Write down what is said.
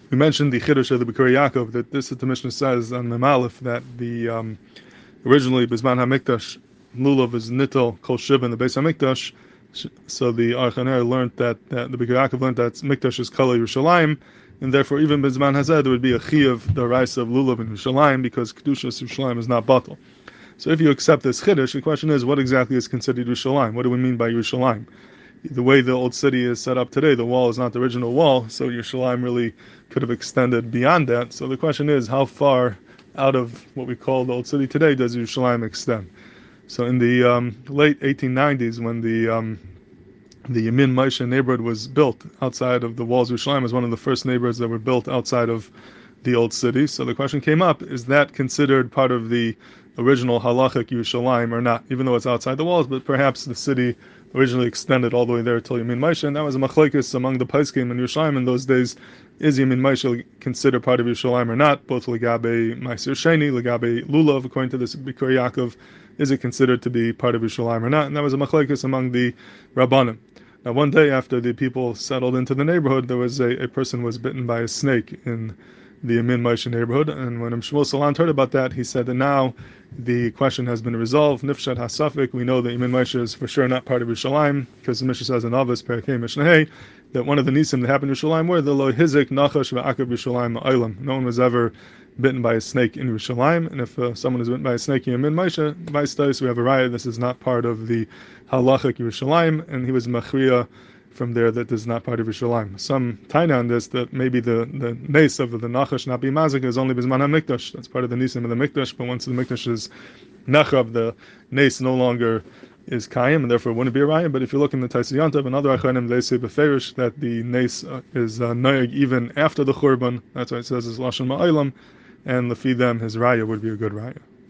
We mentioned the Chiddush of the B'kuri Yaakov, that this is the Mishnah says on the Malif that the originally Bizman HaMikdash lulav is nittel kol shiva in the Beis HaMikdash. So the Archaner learned that the B'kuri Yaakov learned that Mikdash is Kala Yerushalayim, and therefore even Bizman Hazeh there would be a chiyuv the rice of lulav in Yerushalayim because Kedushas Yerushalayim is not batal. So if you accept this Chiddush, the question is what exactly is considered Yerushalayim? What do we mean by Yerushalayim? The way the old city is set up today, the wall is not the original wall, so Yerushalayim really could have extended beyond that. So the question is, how far out of what we call the old city today does Yerushalayim extend? So in the late 1890s, when the Yamin Maisha neighborhood was built outside of the walls of Yerushalayim, was one of the first neighborhoods that were built outside of the old city. So the question came up, is that considered part of the original halachic Yerushalayim or not, even though it's outside the walls, but perhaps the city originally extended all the way there till Yamin Maisha, and that was a machlekes among the Paiskim in Yerushalayim in those days. Is Yamin Maisha considered part of Yerushalayim or not? Both legabe Ma'aser Sheni, legabe Lulav, according to this B'kuri Yaakov, is it considered to be part of Yerushalayim or not? And that was a machlekes among the Rabbanim. Now one day after the people settled into the neighborhood, there was a person was bitten by a snake in the Yamin Maisha neighborhood, and when Shmuel Salant heard about that, he said that now the question has been resolved. Nifshat Hasafik, we know that Yamin Maisha is for sure not part of Yerushalayim, because the Mishnah says in Avos Perakei Mishnah that one of the nisim that happened in Yerushalayim were the Lo Hizik Nachash V'Akav Yerushalayim Eilam. No one was ever bitten by a snake in Yerushalayim, and if someone is bitten by a snake in Yamin Maisha, Vaistais, we have a raya. This is not part of the halachic Yerushalayim, and he was machriya from there that is not part of Yerushalayim. Some taina on this that maybe the nes of the nachash not be mazik is only bizman hamikdash. That's part of the nisim of the mikdash. But once the mikdash is nachav, the nes no longer is kayim, and therefore it wouldn't be a raya. But if you look in the Taisiyantov and other achanim, they say beferish that the nes is noyeg even after the churban. That's why it says is lashon ma'olam, and lefi them his raya would be a good raya.